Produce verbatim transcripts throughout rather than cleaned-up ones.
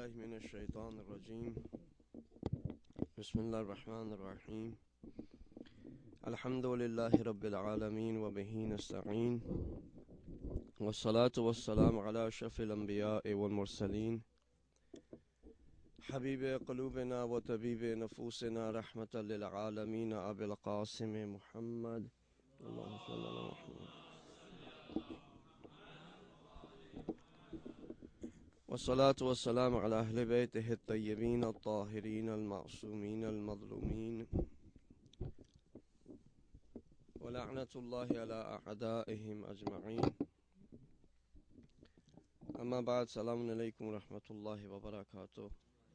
بالله من الشيطان الرجيم بسم الله الرحمن الرحيم الحمد لله رب العالمين وبه نستعين والصلاة والسلام على أشرف الأنبياء والمرسلين حبيب قلوبنا وطبيب نفوسنا رحمة للعالمين أبي القاسم محمد اللهم صل على محمد والصلاة والسلام على أهل بيته الطيبين الطاهرين المعصومين المظلومين ولعنة الله على أعدائهم أجمعين. أما بعد, Salamun alaykum wa rahmatullahi wa barakatuh.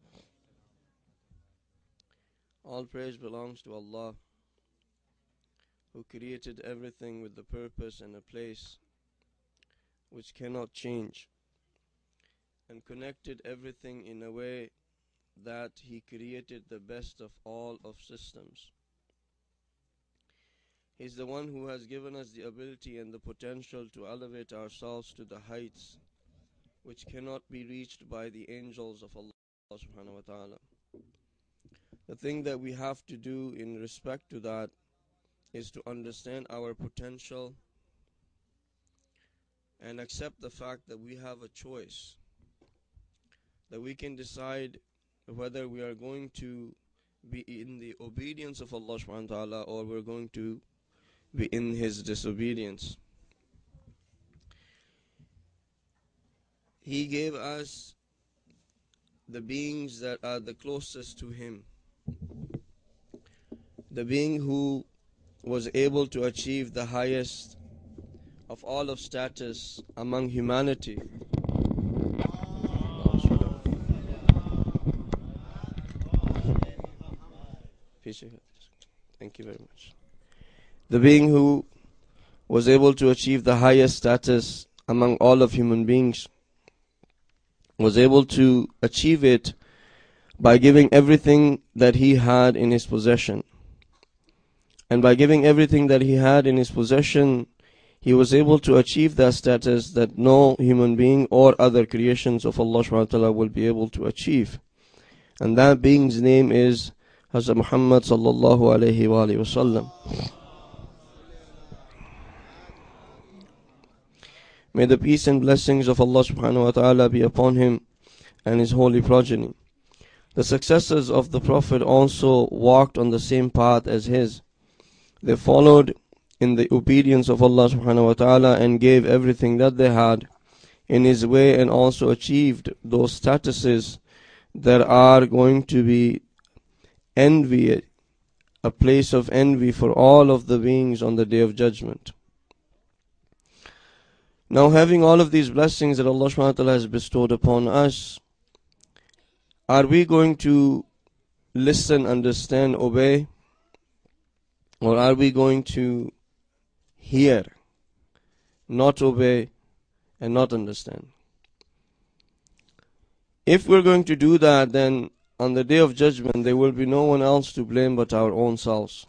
All praise belongs to Allah, who created everything with the purpose and a place which cannot change, and connected everything in a way that He created the best of all of systems. He's the one who has given us the ability and the potential to elevate ourselves to the heights which cannot be reached by the angels of Allah subhanahu wa ta'ala. The thing that we have to do in respect to that is to understand our potential and accept the fact that we have a choice, that we can decide whether we are going to be in the obedience of Allah subhanahu wa ta'ala or we're going to be in His disobedience. He gave us the beings that are the closest to Him, the being who was able to achieve the highest of all of status among humanity. Thank you very much. The being who was able to achieve the highest status among all of human beings was able to achieve it by giving everything that He had in His possession. And by giving everything that He had in His possession, He was able to achieve that status that no human being or other creations of Allah subhanahu wa ta'ala will be able to achieve. And that being's name is Hazrat Muhammad sallallahu alayhi wa alayhi wa sallam. May the peace and blessings of Allah subhanahu wa ta'ala be upon him and his holy progeny. The successors of the Prophet also walked on the same path as his. They followed in the obedience of Allah subhanahu wa ta'ala and gave everything that they had in His way, and also achieved those statuses that are going to be envy, a place of envy for all of the beings on the Day of Judgment. Now, having all of these blessings that Allah subhanahu wa ta'ala has bestowed upon us, are we going to listen, understand, obey? Or are we going to hear, not obey, and not understand? If we're going to do that, then on the Day of Judgment there will be no one else to blame but our own selves.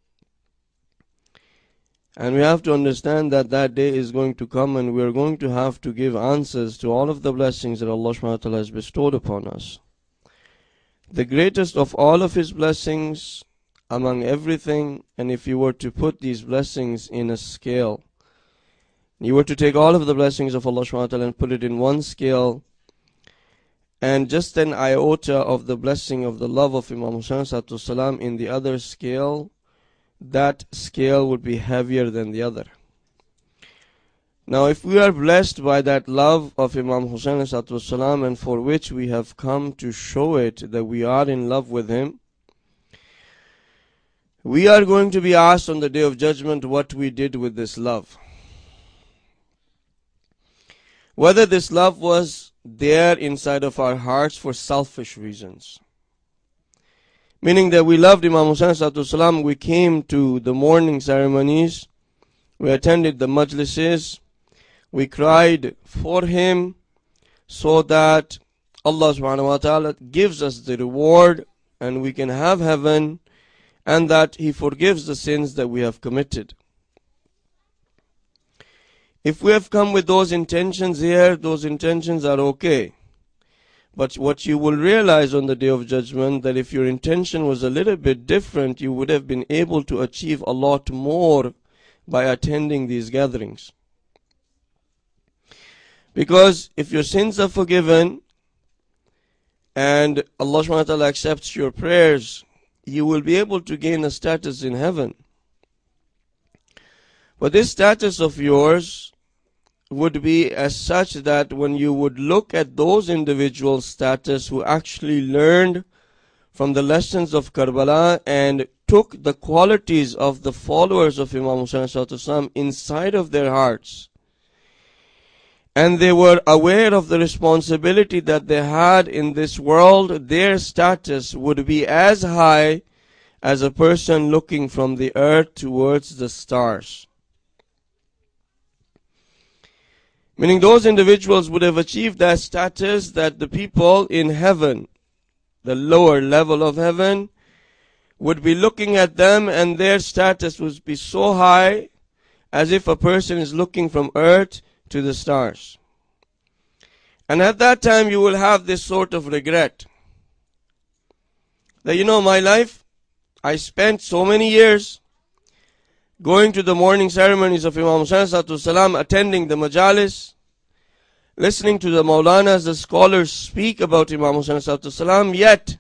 And we have to understand that that day is going to come, and we are going to have to give answers to all of the blessings that Allah subhanahu wa ta'ala has bestowed upon us. The greatest of all of His blessings among everything, and if you were to put these blessings in a scale, you were to take all of the blessings of Allah subhanahu wa ta'ala and put it in one scale, and just an iota of the blessing of the love of Imam Hussain sallallahu alaihi wasallam in the other scale, that scale would be heavier than the other. Now, if we are blessed by that love of Imam Hussain sallallahu alaihi wasallam, and for which we have come to show it that we are in love with him, we are going to be asked on the Day of Judgment what we did with this love. Whether this love was there inside of our hearts for selfish reasons. Meaning that we loved Imam Hussain sallallahu alaihi wasallam, we came to the mourning ceremonies, we attended the majlises, we cried for him so that Allah subhanahu wa ta'ala gives us the reward and we can have heaven, and that He forgives the sins that we have committed. If we have come with those intentions here, those intentions are okay. But what you will realize on the Day of Judgment, that if your intention was a little bit different, you would have been able to achieve a lot more by attending these gatherings. Because if your sins are forgiven and Allah subhanahu wa ta'ala accepts your prayers, you will be able to gain a status in heaven. But this status of yours would be as such that when you would look at those individuals' status who actually learned from the lessons of Karbala and took the qualities of the followers of Imam Hussain inside of their hearts, and they were aware of the responsibility that they had in this world, their status would be as high as a person looking from the earth towards the stars. Meaning those individuals would have achieved that status that the people in heaven, the lower level of heaven, would be looking at them, and their status would be so high as if a person is looking from earth to the stars. And at that time you will have this sort of regret. That, you know, my life, I spent so many years going to the morning ceremonies of Imam Hussain salam, attending the majalis, listening to the Maulanas, the scholars speak about Imam Hussain salam, yet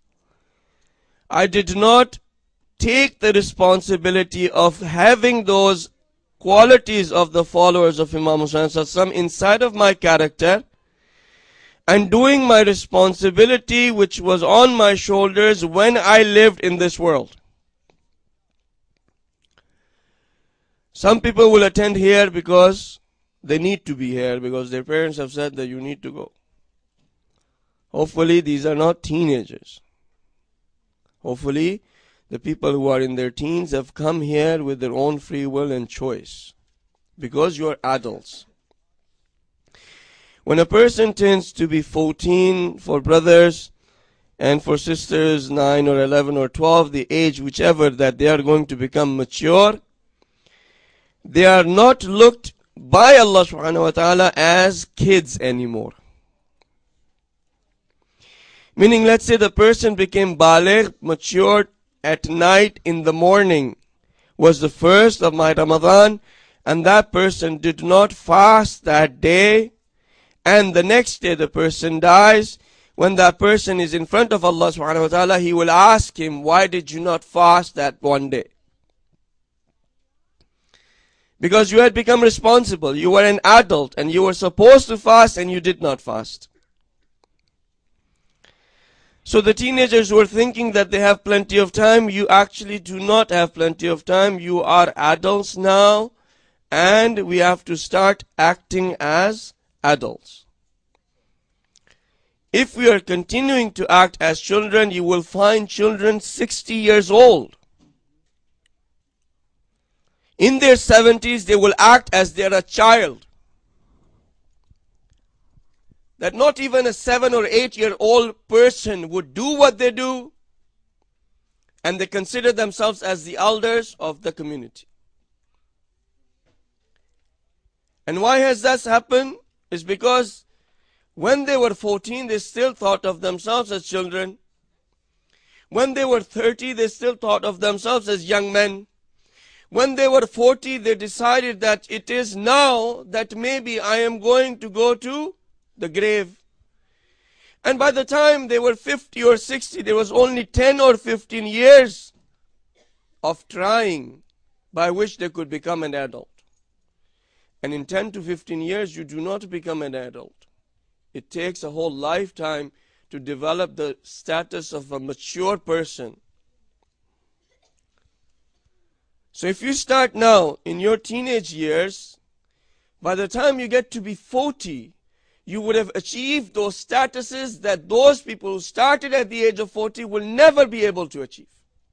I did not take the responsibility of having those qualities of the followers of Imam Hussain salam inside of my character, and doing my responsibility which was on my shoulders when I lived in this world. Some people will attend here because they need to be here, because their parents have said that you need to go. Hopefully these are not teenagers. Hopefully the people who are in their teens have come here with their own free will and choice, because you are adults. When a person tends to be fourteen for brothers and for sisters nine or eleven or twelve, the age whichever that they are going to become mature, they are not looked by Allah subhanahu wa ta'ala as kids anymore. Meaning, let's say the person became baligh, matured at night, in the morning was the first of my Ramadan, and that person did not fast that day, and the next day the person dies. When that person is in front of Allah subhanahu wa ta'ala, He will ask him, why did you not fast that one day? Because you had become responsible. You were an adult and you were supposed to fast and you did not fast. So the teenagers were thinking that they have plenty of time. You actually do not have plenty of time. You are adults now, and we have to start acting as adults. If we are continuing to act as children, you will find children sixty years old. In their seventies, they will act as they are a child. That not even a seven or eight year old person would do what they do, and they consider themselves as the elders of the community. And why has that happened? It's because when they were fourteen, they still thought of themselves as children. When they were thirty, they still thought of themselves as young men. When they were forty, they decided that it is now that maybe I am going to go to the grave. And by the time they were fifty or sixty, there was only ten or fifteen years of trying by which they could become an adult. And in ten to fifteen years, you do not become an adult. It takes a whole lifetime to develop the status of a mature person. So if you start now in your teenage years, by the time you get to be forty, you would have achieved those statuses that those people who started at the age of forty will never be able to achieve.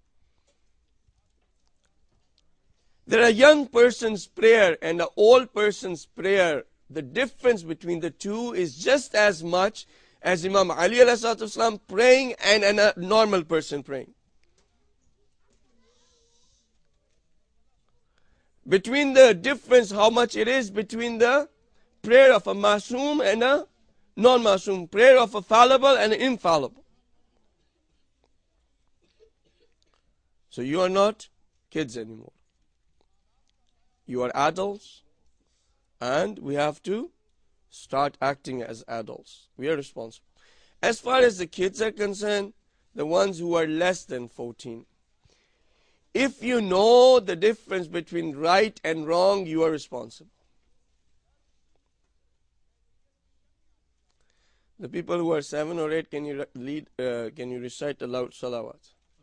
There are a young person's prayer and an old person's prayer. The difference between the two is just as much as Imam Ali alayhi salatu wasalam praying and a normal person praying. Between the difference, how much it is between the prayer of a masoom and a non-masum, prayer of a fallible and an infallible. So you are not kids anymore. You are adults, and we have to start acting as adults. We are responsible. As far as the kids are concerned, the ones who are less than fourteen, if you know the difference between right and wrong, you are responsible. The people who are seven or eight, can you lead? Uh, can you recite aloud salawat?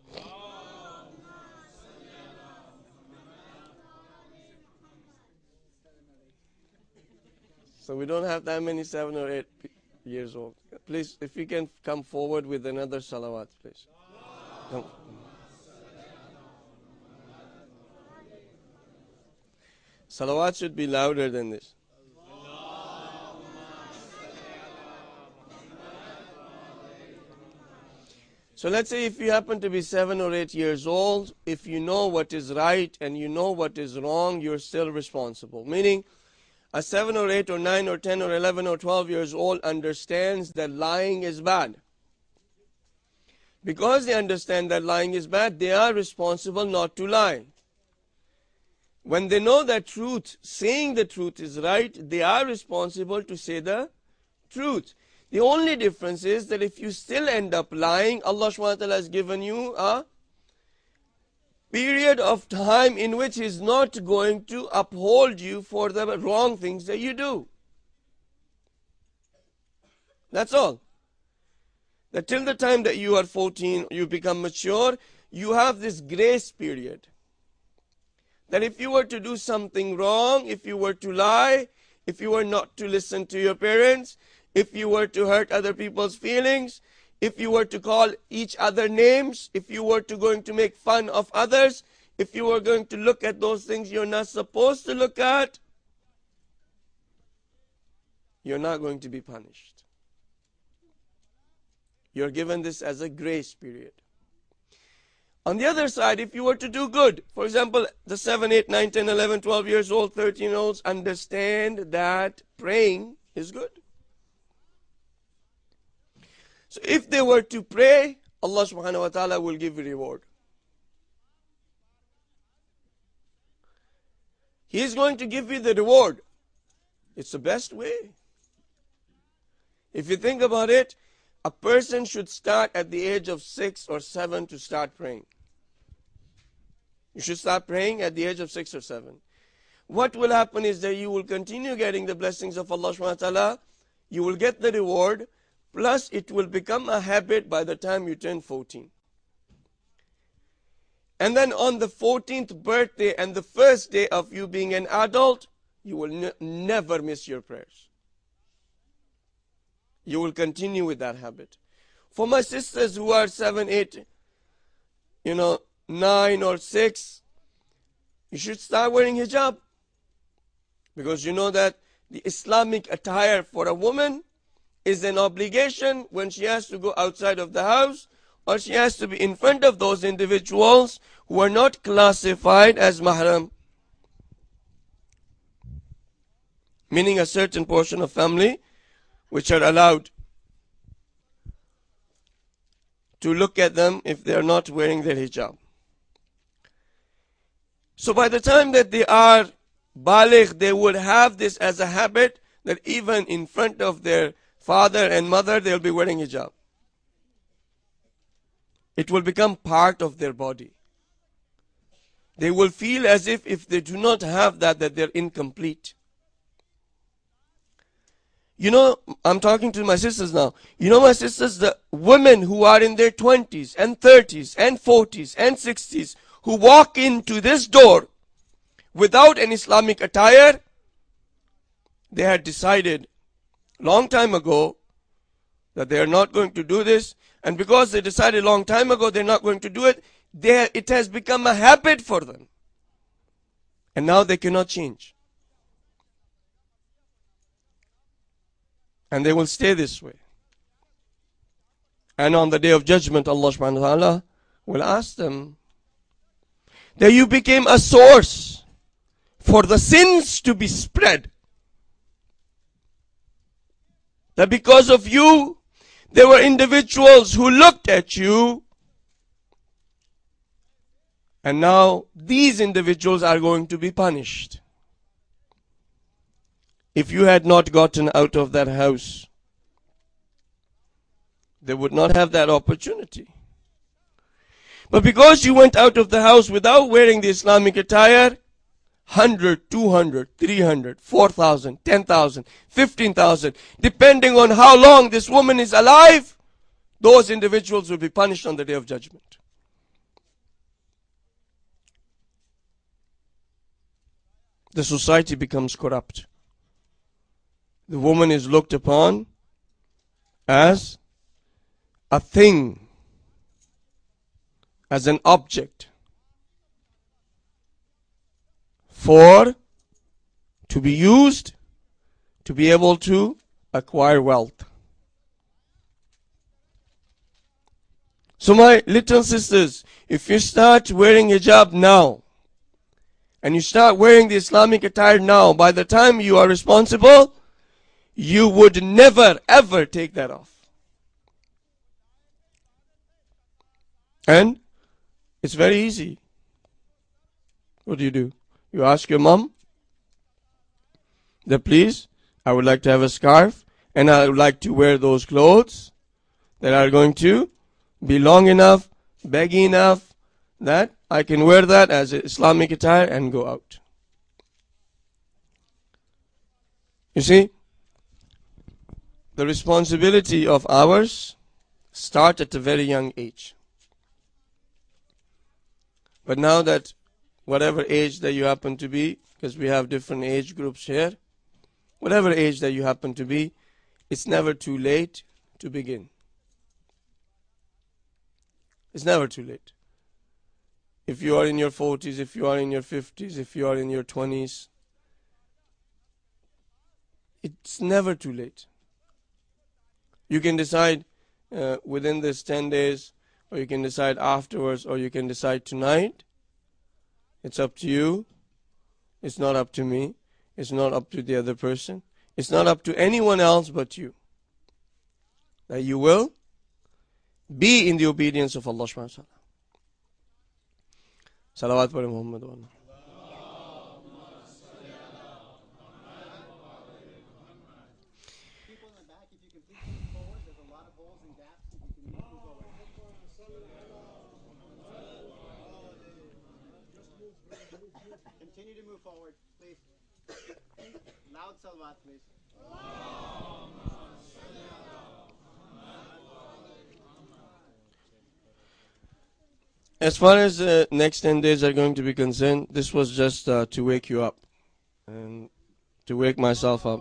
So we don't have that many seven or eight years old. Please, if you can come forward with another salawat, please. Come. Salawat should be louder than this. So let's say if you happen to be seven or eight years old, if you know what is right and you know what is wrong, you're still responsible. Meaning, a seven or eight or nine or ten or eleven or twelve years old understands that lying is bad. Because they understand that lying is bad, they are responsible not to lie. When they know that truth, saying the truth is right, they are responsible to say the truth. The only difference is that if you still end up lying, Allah subhanahu wa ta'ala has given you a period of time in which He is not going to uphold you for the wrong things that you do. That's all. That till the time that you are fourteen, you become mature, you have this grace period. That if you were to do something wrong, if you were to lie, if you were not to listen to your parents, if you were to hurt other people's feelings, if you were to call each other names, if you were to going to make fun of others, if you were going to look at those things you're not supposed to look at, you're not going to be punished. You're given this as a grace period. On the other side, if you were to do good, for example, the seven, eight, nine, ten, eleven, twelve years old, thirteen year olds understand that praying is good. So if they were to pray, Allah subhanahu wa ta'ala will give a reward. He is going to give you the reward. It's the best way. If you think about it, a person should start at the age of six or seven to start praying. You should start praying at the age of six or seven. What will happen is that you will continue getting the blessings of Allah subhanahu wa ta'ala. You will get the reward. Plus, it will become a habit by the time you turn fourteen. And then on the fourteenth birthday and the first day of you being an adult, you will ne never miss your prayers. You will continue with that habit. For my sisters who are seven, eight, you know, nine or six, you should start wearing hijab. Because you know that the Islamic attire for a woman is an obligation when she has to go outside of the house, or she has to be in front of those individuals who are not classified as mahram. Meaning a certain portion of family which are allowed to look at them if they are not wearing their hijab. So by the time that they are baligh, they would have this as a habit that even in front of their father and mother, they'll be wearing hijab. It will become part of their body. They will feel as if if they do not have that, that they're incomplete. You know, I'm talking to my sisters now. You know, my sisters, the women who are in their twenties and thirties and forties and sixties who walk into this door without an Islamic attire, they had decided long time ago that they are not going to do this, and because they decided long time ago they're not going to do it, they, it has become a habit for them. And now they cannot change. And they will stay this way. And on the day of judgment, Allah subhanahu wa ta'ala will ask them that you became a source for the sins to be spread. that because of you, there were individuals who looked at you, and now these individuals are going to be punished. If you had not gotten out of that house, they would not have that opportunity. But because you went out of the house without wearing the Islamic attire, one hundred, two hundred, three hundred, four thousand, ten thousand, fifteen thousand, depending on how long this woman is alive, those individuals will be punished on the Day of Judgment. The society becomes corrupt. The woman is looked upon as a thing, as an object for to be used to be able to acquire wealth. So my little sisters, if you start wearing hijab now, and you start wearing the Islamic attire now, by the time you are responsible, you would never ever take that off. And it's very easy. What do you do? You ask your mom that, please, I would like to have a scarf and I would like to wear those clothes that are going to be long enough, baggy enough, that I can wear that as an Islamic attire and go out. You see, the responsibility of ours start at a very young age. But now that whatever age that you happen to be, because we have different age groups here, whatever age that you happen to be, it's never too late to begin. It's never too late. If you are in your forties, if you are in your fifties, if you are in your twenties, it's never too late. You can decide uh, within this ten days, or you can decide afterwards, or you can decide tonight. It's up to you. It's not up to me. It's not up to the other person. It's not up to anyone else but you. That you will be in the obedience of Allah subhanahu wa ta'ala. Salawat pa Muhammad wa Allah. People in the back, if you can please move forward, there's a lot of holes and gaps. If you can move forward. Continue to move forward, please. Loud salawat, please. As far as the uh, next ten days are going to be concerned, this was just uh, to wake you up and to wake myself up.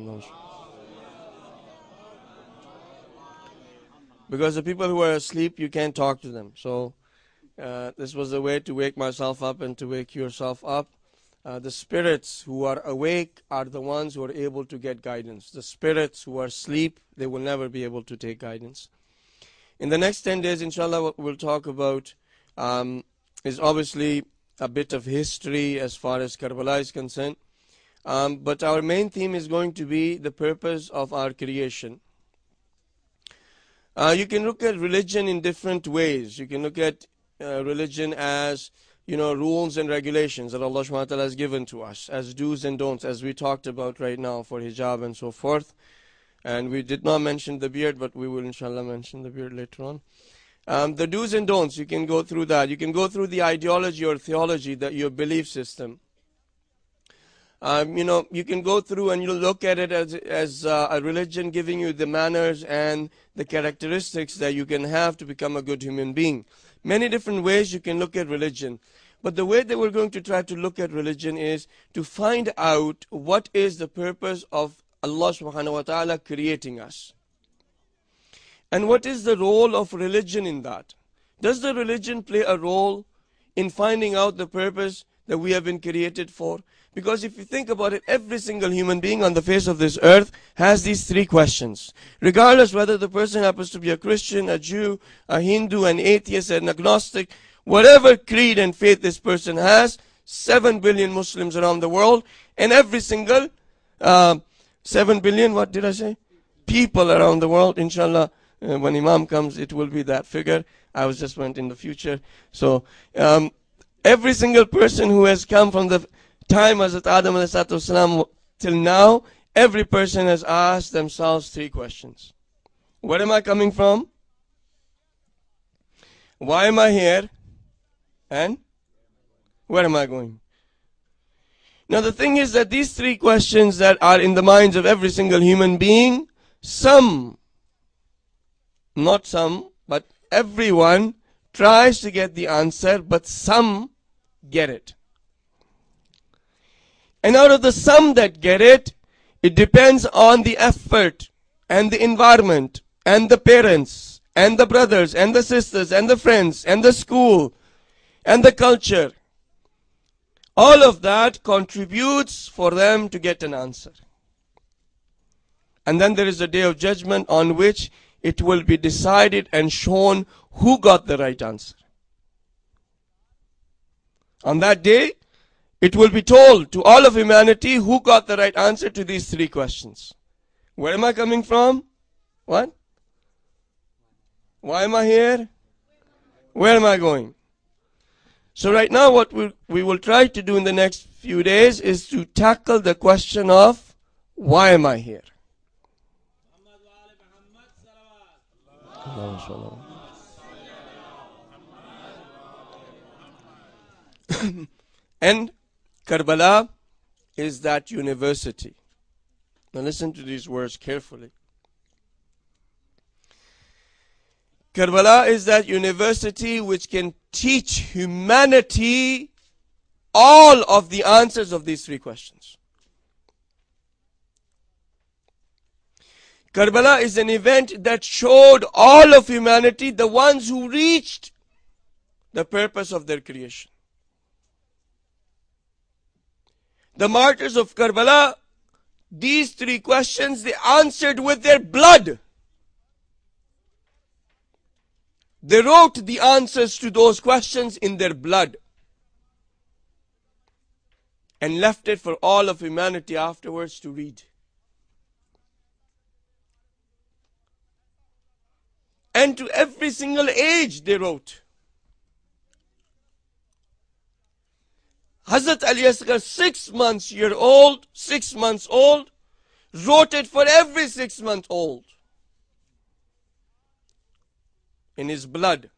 Because the people who are asleep, you can't talk to them. So uh, this was a way to wake myself up and to wake yourself up. Uh, the spirits who are awake are the ones who are able to get guidance. The spirits who are asleep, they will never be able to take guidance. In the next ten days, inshallah, what we'll talk about um, is obviously a bit of history as far as Karbala is concerned. Um, but our main theme is going to be the purpose of our creation. Uh, you can look at religion in different ways. You can look at uh, religion as, you know, rules and regulations that Allah subhanahu wa ta'ala has given to us, as do's and don'ts, as we talked about right now for hijab and so forth. And we did not mention the beard, but we will inshallah mention the beard later on. Um, the do's and don'ts, you can go through that. You can go through the ideology or theology, that your belief system. Um, you know, you can go through and you look at it as, as uh, a religion giving you the manners and the characteristics that you can have to become a good human being. Many different ways you can look at religion. But the way that we're going to try to look at religion is to find out what is the purpose of Allah subhanahu wa ta'ala creating us. And what is the role of religion in that? Does the religion play a role in finding out the purpose that we have been created for? Because if you think about it, every single human being on the face of this earth has these three questions. Regardless whether the person happens to be a Christian, a Jew, a Hindu, an atheist, an agnostic, whatever creed and faith this person has, seven billion Muslims around the world, and every single uh, seven billion, what did I say? people around the world. Inshallah, uh, when Imam comes, it will be that figure. I was just went in the future. So um, every single person who has come from the time Hazrat Adam alayhi salatu wasalam till now, every person has asked themselves three questions. Where am I coming from? Why am I here? And where am I going? Now the thing is that these three questions that are in the minds of every single human being, some, not some, but everyone tries to get the answer, but some get it. And out of the some that get it, it depends on the effort and the environment and the parents and the brothers and the sisters and the friends and the school and the culture. All of that contributes for them to get an answer. And then there is a day of judgment on which it will be decided and shown who got the right answer. On that day, it will be told to all of humanity who got the right answer to these three questions. Where am I coming from? What? Why am I here? Where am I going? So right now what we, we will try to do in the next few days is to tackle the question of why am I here? And Karbala is that university. Now listen to these words carefully. Karbala is that university which can teach humanity all of the answers of these three questions. Karbala is an event that showed all of humanity, the ones who reached the purpose of their creation. The martyrs of Karbala, these three questions they answered with their blood. They wrote the answers to those questions in their blood and left it for all of humanity afterwards to read. And to every single age they wrote. Hazrat Ali Asghar, six months year old, six months old, wrote it for every six month old. In his blood.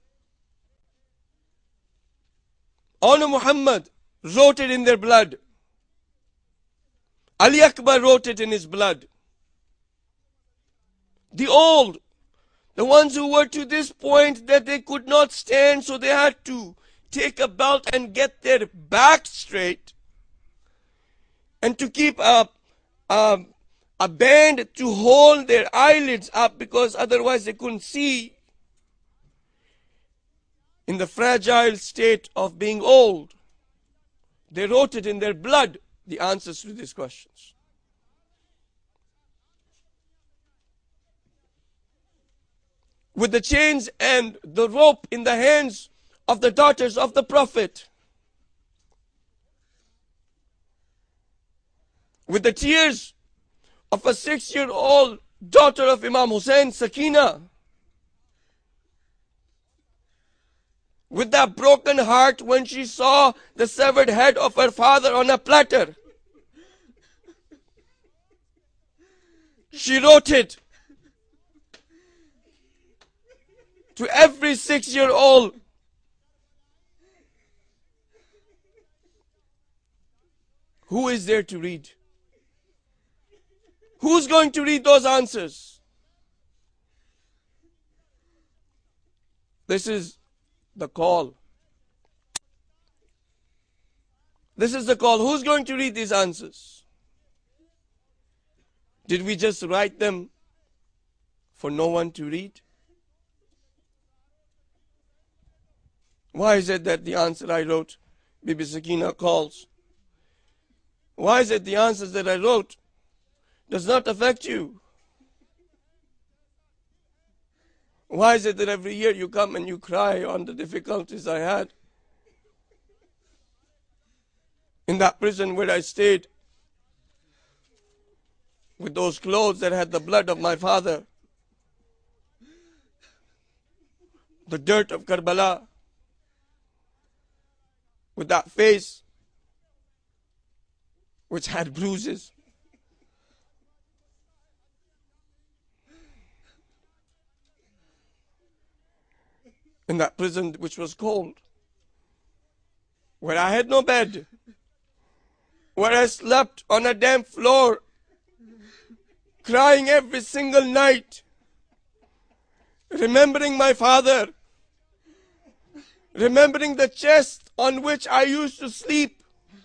Honor Muhammad wrote it in their blood. Ali Akbar wrote it in his blood. The old, the ones who were to this point that they could not stand, so they had to take a belt and get their back straight, and to keep a, a, a band to hold their eyelids up because otherwise they couldn't see. In the fragile state of being old, they wrote it in their blood, the answers to these questions. With the chains and the rope in the hands of the daughters of the Prophet, with the tears of a six-year-old daughter of Imam Hussein, Sakina, with that broken heart when she saw the severed head of her father on a platter. She wrote it to every six-year-old. Who is there to read? Who's going to read those answers? This is the call. This is the call. Who's going to read these answers? Did we just write them for no one to read? Why is it that the answer I wrote, Bibi Sakina calls? Why is it the answers that I wrote does not affect you? Why is it that every year you come and you cry on the difficulties I had in that prison where I stayed? with those clothes that had the blood of my father, the dirt of Karbala, with that face which had bruises. In that prison which was cold, where I had no bed, where I slept on a damp floor, crying every single night, remembering my father, remembering the chest on which I used to sleep.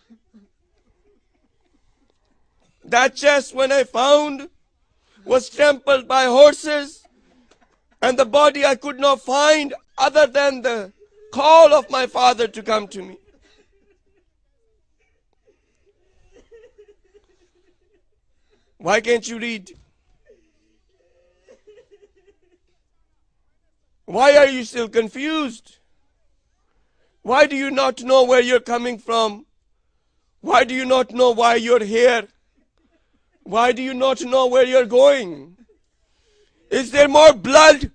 That chest, when I found, was trampled by horses, and the body I could not find other than the call of my father to come to me. Why can't you read? Why are you still confused? Why do you not know where you're coming from? Why do you not know why you're here? Why do you not know where you're going? Is there more blood?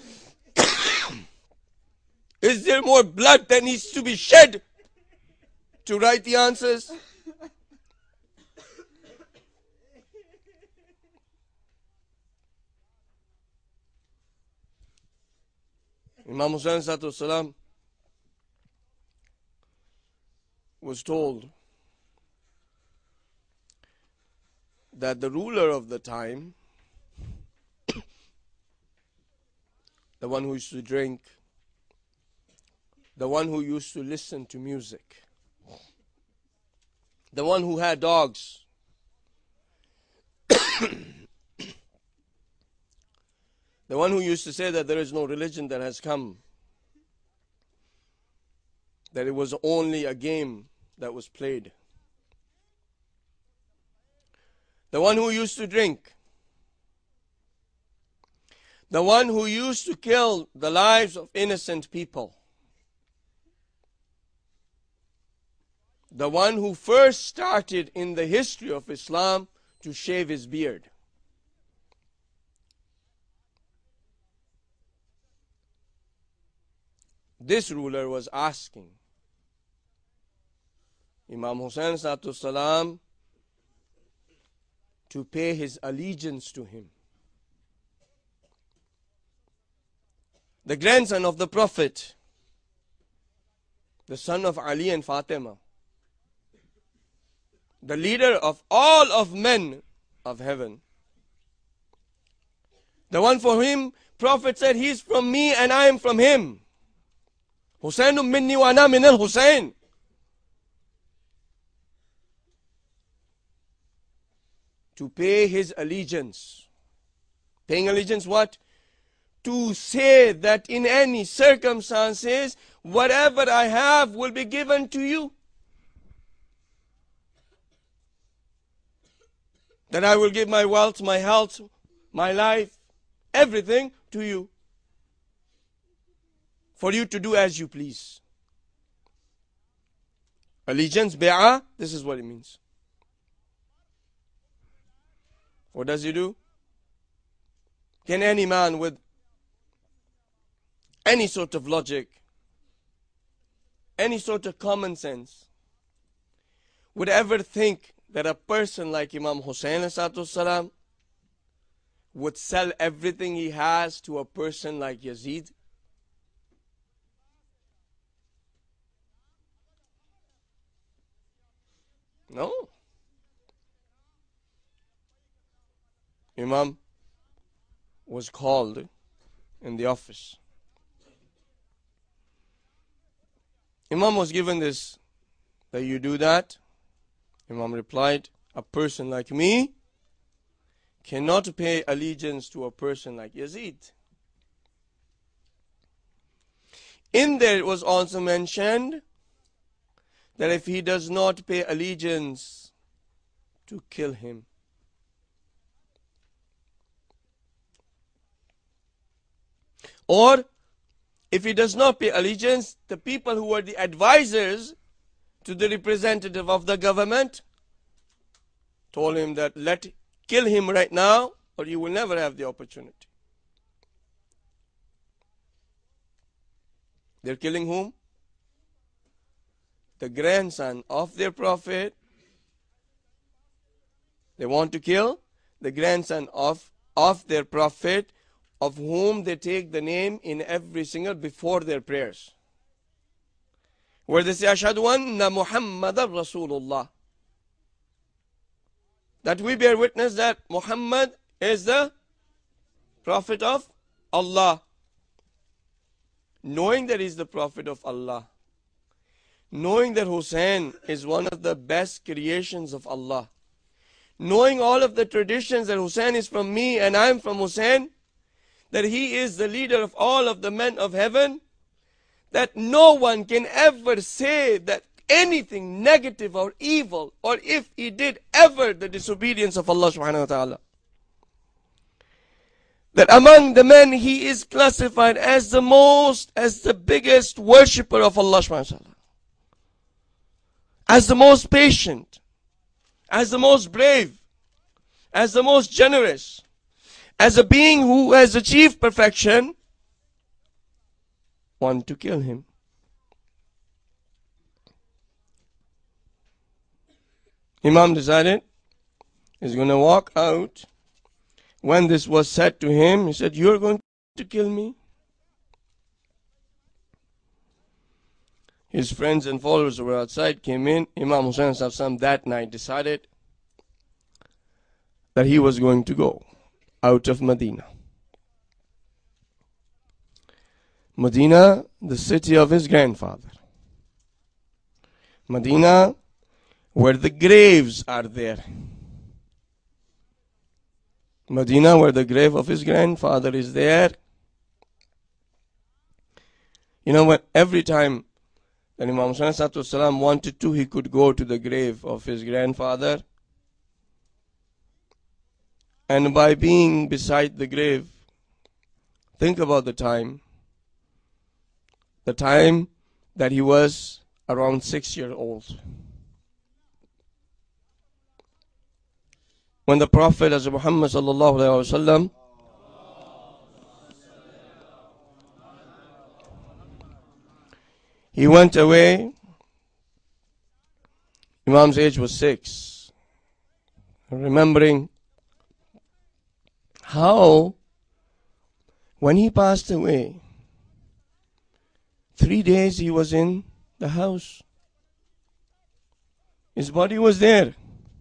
Is there more blood that needs to be shed to write the answers? Imam Hussain salam was told that the ruler of the time, the one who used to drink, the one who used to listen to music, the one who had dogs, the one who used to say that there is no religion that has come, that it was only a game that was played, the one who used to drink, the one who used to kill the lives of innocent people, the one who first started in the history of Islam to shave his beard. This ruler was asking Imam Hussain salam to pay his allegiance to him. The grandson of the Prophet, the son of Ali and Fatima, the leader of all of men of heaven, the one for him Prophet said, he's from me and I am from him. Husainun minni wa ana min al-Husain. To pay his allegiance. Paying allegiance what? To say that in any circumstances, whatever I have will be given to you. That I will give my wealth, my health, my life, everything to you. For you to do as you please. Allegiance, bi'ah, this is what it means. What does he do? Can any man with any sort of logic, any sort of common sense, would ever think that a person like Imam Hussain salam would sell everything he has to a person like Yazid? No. Imam was called in the office. Imam was given this, that you do that. Imam replied, a person like me cannot pay allegiance to a person like Yazid. In there it was also mentioned that if he does not pay allegiance, to kill him. Or, if he does not pay allegiance, the people who were the advisors to the representative of the government told him that let kill him right now, or you will never have the opportunity. They're killing whom? The grandson of their prophet. They want to kill the grandson of, of their prophet, of whom they take the name in every single before their prayers, where they say, Ashhadu anna Muhammadan Rasulullah. That we bear witness that Muhammad is the prophet of Allah. Knowing that he is the prophet of Allah, knowing that Hussein is one of the best creations of Allah, knowing all of the traditions that Hussein is from me and I am from Hussein, that he is the leader of all of the men of heaven, that no one can ever say that anything negative or evil, or if he did ever the disobedience of Allah subhanahu wa ta'ala. That among the men he is classified as the most, as the biggest worshipper of Allah subhanahu wa ta'ala, as the most patient, as the most brave, as the most generous, as a being who has achieved perfection. Want to kill him. Imam decided he's going to walk out. When this was said to him, he said, "You're going to kill me?" His friends and followers who were outside came in. Imam Hussain Safsam that night decided that he was going to go out of Medina. Medina, the city of his grandfather. Medina, where the graves are there. Medina, where the grave of his grandfather is there. You know what? Every time that Imam Hussain wanted to, he could go to the grave of his grandfather. And by being beside the grave, think about the time. The time that he was around six years old. When the Prophet, as Muhammad sallallahu alaihi wasallam, he went away, Imam's age was six. Remembering how, when he passed away, three days he was in the house. His body was there.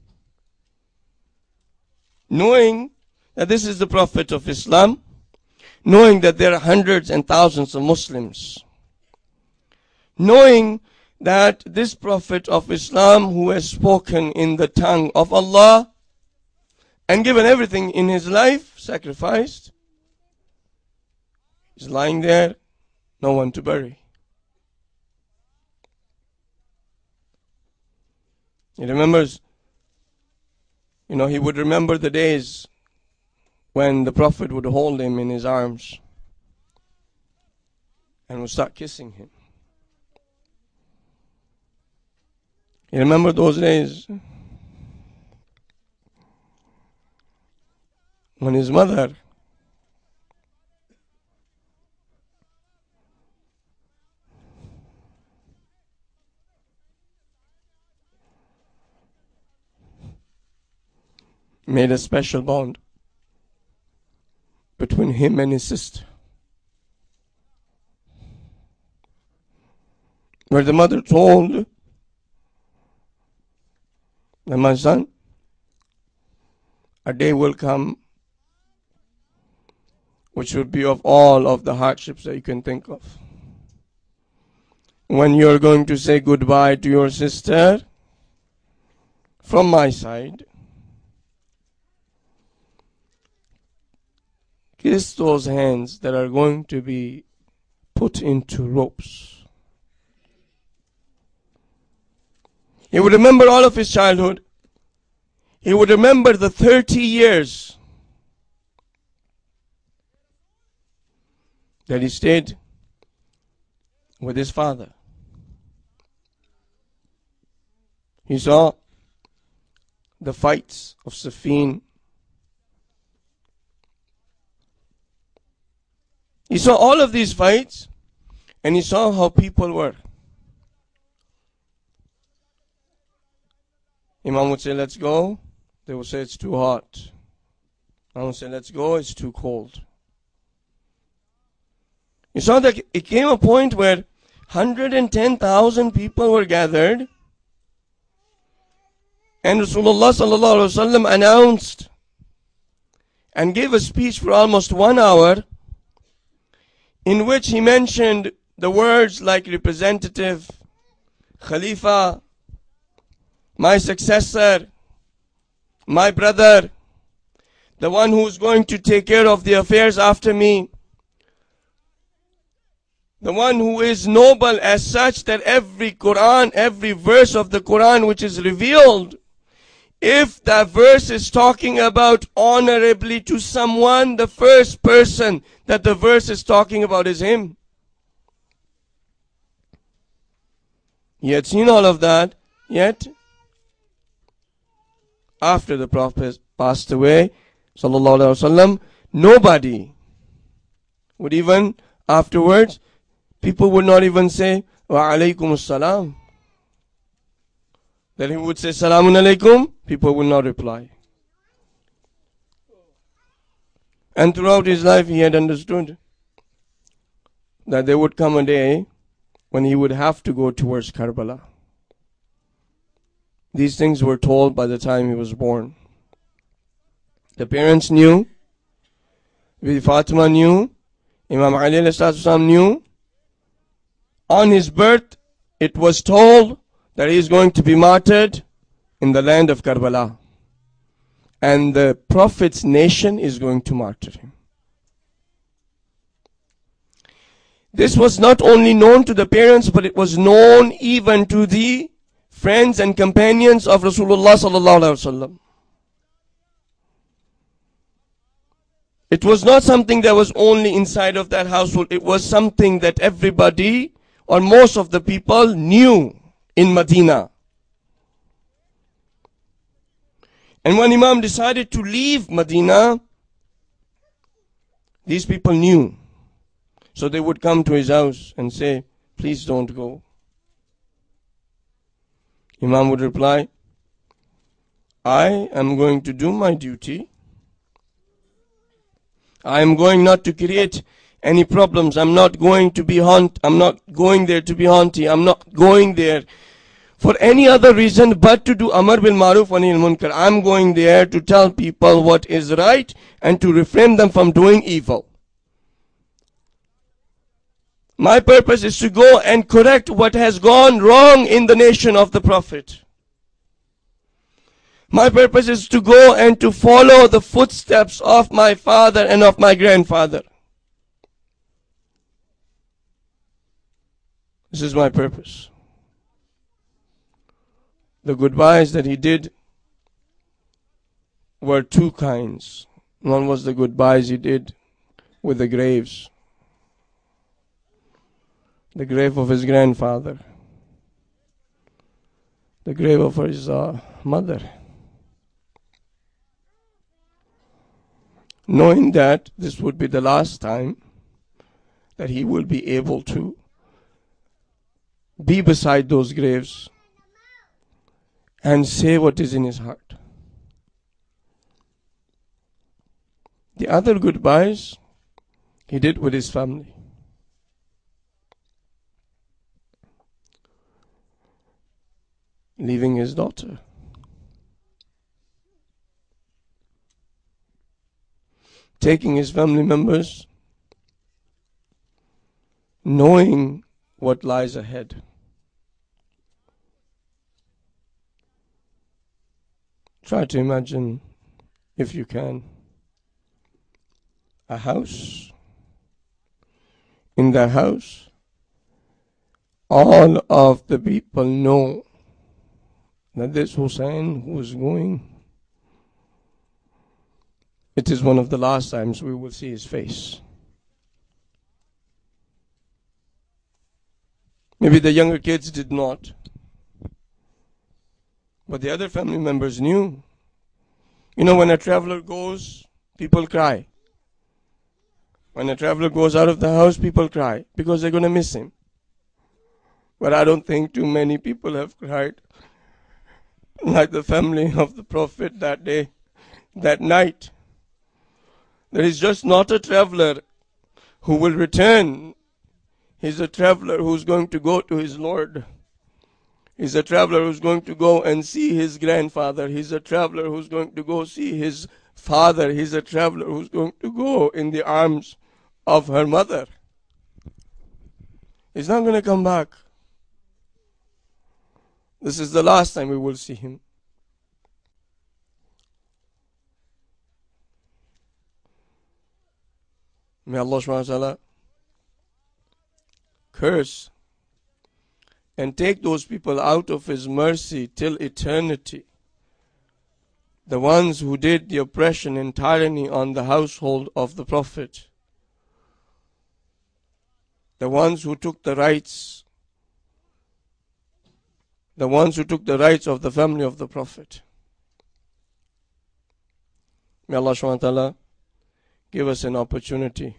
Knowing that this is the Prophet of Islam, knowing that there are hundreds and thousands of Muslims, knowing that this Prophet of Islam, who has spoken in the tongue of Allah and given everything in his life, sacrificed, is lying there, no one to bury. He remembers, you know, he would remember the days when the Prophet would hold him in his arms and would start kissing him. You remember those days when his mother made a special bond between him and his sister, where the mother told that, "My son, a day will come which will be of all of the hardships that you can think of, when you're going to say goodbye to your sister from my side. Kiss those hands that are going to be put into ropes." He would remember all of his childhood. He would remember the thirty years that he stayed with his father. He saw the fights of Siffin. He saw all of these fights, and he saw how people were. Imam would say, let's go. They would say, it's too hot. Imam would say, let's go, it's too cold. You saw that it came a point where one hundred ten thousand people were gathered, and Rasulullah sallallahu alaihi wasallam announced and gave a speech for almost one hour in which he mentioned the words like representative, Khalifa, my successor, my brother, the one who's going to take care of the affairs after me, the one who is noble as such that every Quran, every verse of the Quran which is revealed, if that verse is talking about honorably to someone, the first person that the verse is talking about is him. He had seen all of that, yet after the Prophet passed away, sallallahu alaihi wasallam, nobody would even afterwards, people would not even say, wa alaykum as-salam. Then he would say, salamun alaykum, people would not reply. And throughout his life he had understood that there would come a day when he would have to go towards Karbala. These things were told by the time he was born. The parents knew, Bibi Fatima knew, Imam Ali alayhi salatu knew. On his birth, it was told that he is going to be martyred in the land of Karbala. And the Prophet's nation is going to martyr him. This was not only known to the parents, but it was known even to the friends and companions of Rasulullah sallallahu alaihi wasallam. It was not something that was only inside of that household. It was something that everybody or most of the people knew in Medina. And when Imam decided to leave Medina, these people knew. So they would come to his house and say, please don't go. Imam would reply, I am going to do my duty. I am going not to create any problems. I'm not going to be haunt. I'm not going there to be haunty. I'm not going there for any other reason but to do Amar bil Maruf wa Nahy anil Munkar. I'm going there to tell people what is right and to refrain them from doing evil. My purpose is to go and correct what has gone wrong in the nation of the Prophet. My purpose is to go and to follow the footsteps of my father and of my grandfather. This is my purpose. The goodbyes that he did were two kinds. One was the goodbyes he did with the graves. The grave of his grandfather. The grave of his uh, mother. Knowing that this would be the last time that he will be able to be beside those graves and say what is in his heart. The other goodbyes he did with his family. Leaving his daughter. Taking his family members, knowing what lies ahead. Try to imagine, if you can, a house. In the house, all of the people know that this Hussein who is going, it is one of the last times we will see his face. Maybe the younger kids did not, but the other family members knew. You know, when a traveler goes, people cry. When a traveler goes out of the house, people cry because they're going to miss him. But I don't think too many people have cried like the family of the Prophet that day, that night. There is just not a traveler who will return. He's a traveler who's going to go to his Lord. He's a traveler who's going to go and see his grandfather. He's a traveler who's going to go see his father. He's a traveler who's going to go in the arms of her mother. He's not going to come back. This is the last time we will see him. May Allah subhanahu wa ta'ala curse and take those people out of His mercy till eternity. The ones who did the oppression and tyranny on the household of the Prophet. The ones who took the rights The ones who took the rights of the family of the Prophet. May Allah subhanahu wa ta'ala give us an opportunity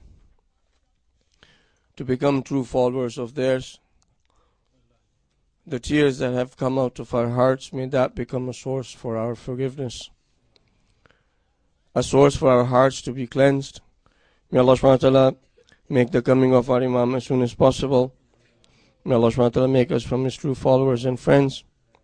to become true followers of theirs. The tears that have come out of our hearts, may that become a source for our forgiveness. A source for our hearts to be cleansed. May Allah subhanahu wa ta'ala make the coming of our Imam as soon as possible. May Allah subhanahu wa ta'ala make us from His true followers and friends.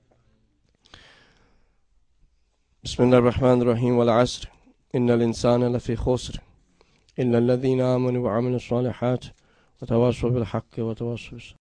Bismillah ar-Rahman ar-Rahim wal asr. Inna al-insana lafi khusr. Illa alladhina amanu wa amilu salihat. Wa tawassaw bil haqqi wa tawassaw bis